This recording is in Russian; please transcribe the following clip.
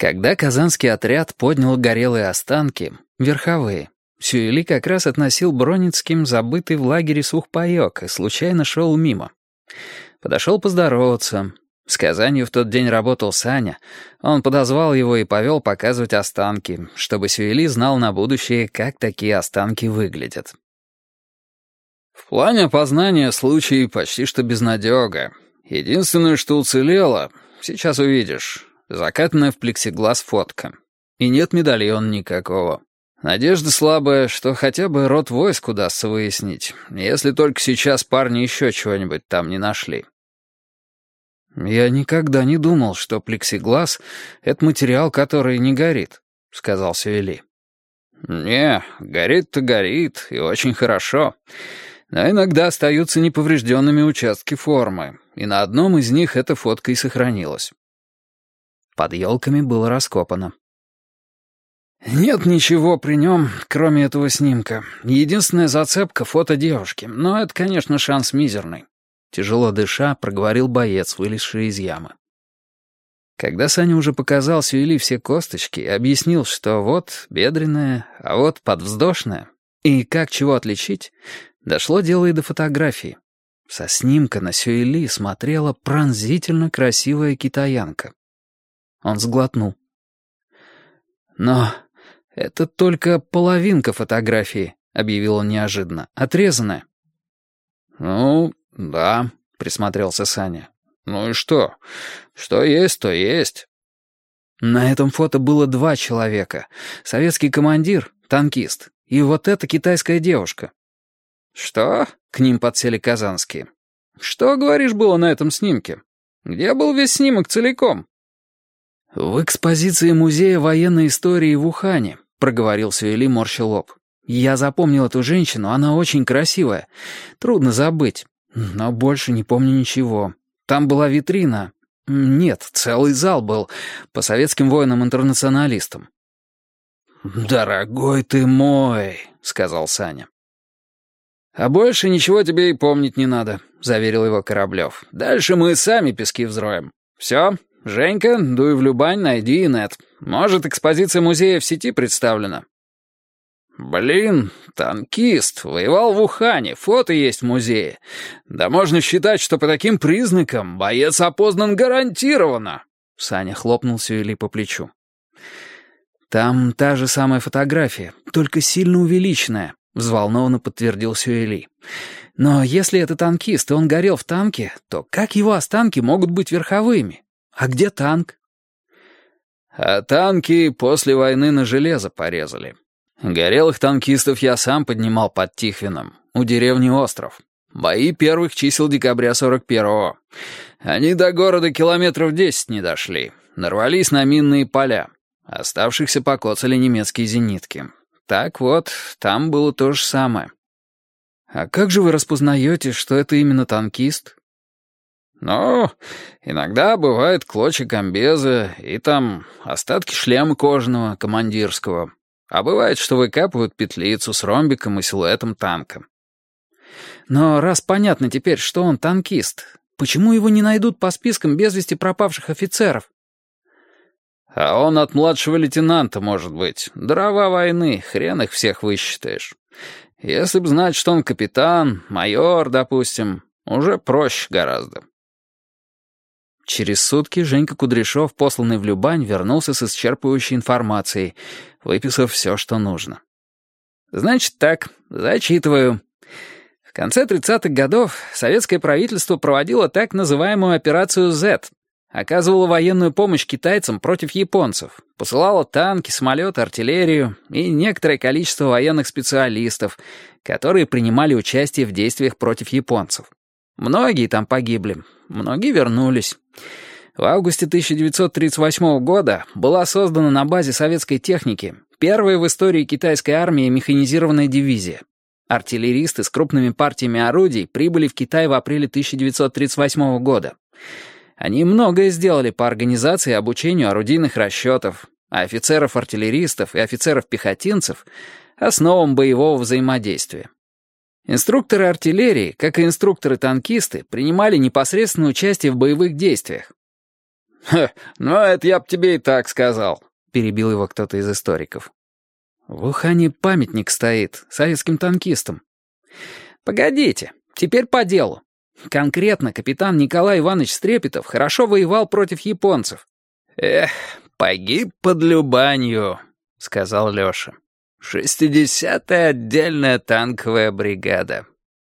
Когда казанский отряд поднял горелые останки, верховые, Сюэли как раз относил Броницким забытый в лагере сухпайок и случайно шел мимо. Подошел поздороваться. С Казанью в тот день работал Саня. Он подозвал его и повел показывать останки, чтобы Сюэли знал на будущее, как такие останки выглядят. В плане опознания случай почти что безнадега. Единственное, что уцелело, сейчас увидишь, закатанная в плексиглаз фотка. И нет медальона никакого. Надежда слабая, что хотя бы род войск удастся выяснить, если только сейчас парни еще чего-нибудь там не нашли. «Я никогда не думал, что плексиглаз — это материал, который не горит», — сказал Сюэли. «Не, горит-то горит, и очень хорошо. Но иногда остаются неповрежденными участки формы, и на одном из них эта фотка и сохранилась». Под елками было раскопано. «Нет ничего при нем, кроме этого снимка. Единственная зацепка — фото девушки, но это, конечно, шанс мизерный». Тяжело дыша, проговорил боец, вылезший из ямы. Когда Саня уже показал Сюэли все косточки и объяснил, что вот бедренная, а вот подвздошная, и как чего отличить, дошло дело и до фотографии. Со снимка на Сюэли смотрела пронзительно красивая китаянка. Он сглотнул. «Но это только половинка фотографии», — объявил он неожиданно, — «отрезанная». «Ну, да», — присмотрелся Саня. «Ну и что? Что есть, то есть». На этом фото было 2 человека. Советский командир, танкист, и вот эта китайская девушка. «Что?» — к ним подсели казанские. «Что, говоришь, было на этом снимке? Где был весь снимок целиком?» «В экспозиции Музея военной истории в Ухане», — проговорил Сюэли, морща лоб. «Я запомнил эту женщину, она очень красивая. Трудно забыть. Но больше не помню ничего. Там была витрина. Нет, целый зал был по советским воинам-интернационалистам». «Дорогой ты мой», — сказал Саня. «А больше ничего тебе и помнить не надо», — заверил его Кораблев. «Дальше мы сами пески взроем. Все, Женька, дуй в Любань, найди инет. Может, экспозиция музея в сети представлена». «Блин, танкист, воевал в Ухане, фото есть в музее. Да можно считать, что по таким признакам боец опознан гарантированно». Саня хлопнул Сюэли по плечу. «Там та же самая фотография, только сильно увеличенная», — взволнованно подтвердил Сюэли. «Но если это танкист, и он горел в танке, то как его останки могут быть верховыми? А где танк?» «А танки после войны на железо порезали. Горелых танкистов я сам поднимал под Тихвином, у деревни Остров. Бои первых чисел декабря 41-го. Они до города километров 10 не дошли. Нарвались на минные поля. Оставшихся покоцали немецкие зенитки. Так вот, там было то же самое». «А как же вы распознаете, что это именно танкист?» «Ну, иногда бывает клочья комбеза и там остатки шлема кожаного, командирского. А бывает, что выкапывают петлицу с ромбиком и силуэтом танка». «Но раз понятно теперь, что он танкист, почему его не найдут по спискам без вести пропавших офицеров?» «А он от младшего лейтенанта, может быть. Дрова войны, хрен их всех высчитаешь. Если б знать, что он капитан, майор, допустим, уже проще гораздо». Через сутки Женька Кудряшов, посланный в Любань, вернулся с исчерпывающей информацией, выписав все, что нужно. «Значит так, зачитываю. В конце 30-х годов советское правительство проводило так называемую операцию «Z». Оказывало военную помощь китайцам против японцев, посылало танки, самолеты, артиллерию и некоторое количество военных специалистов, которые принимали участие в действиях против японцев. Многие там погибли, многие вернулись. В августе 1938 года была создана на базе советской техники первая в истории китайской армии механизированная дивизия. Артиллеристы с крупными партиями орудий прибыли в Китай в апреле 1938 года. Они многое сделали по организации и обучению орудийных расчетов, а офицеров-артиллеристов и офицеров-пехотинцев — основам боевого взаимодействия. Инструкторы артиллерии, как и инструкторы-танкисты, принимали непосредственное участие в боевых действиях. Ну это я б тебе и так сказал», — перебил его кто-то из историков. В Ухане памятник стоит советским танкистам. Погодите, теперь по делу. Конкретно капитан Николай Иванович Стрепетов хорошо воевал против японцев. «Эх, погиб под Любанью», — сказал Лёша. «60-я отдельная танковая бригада.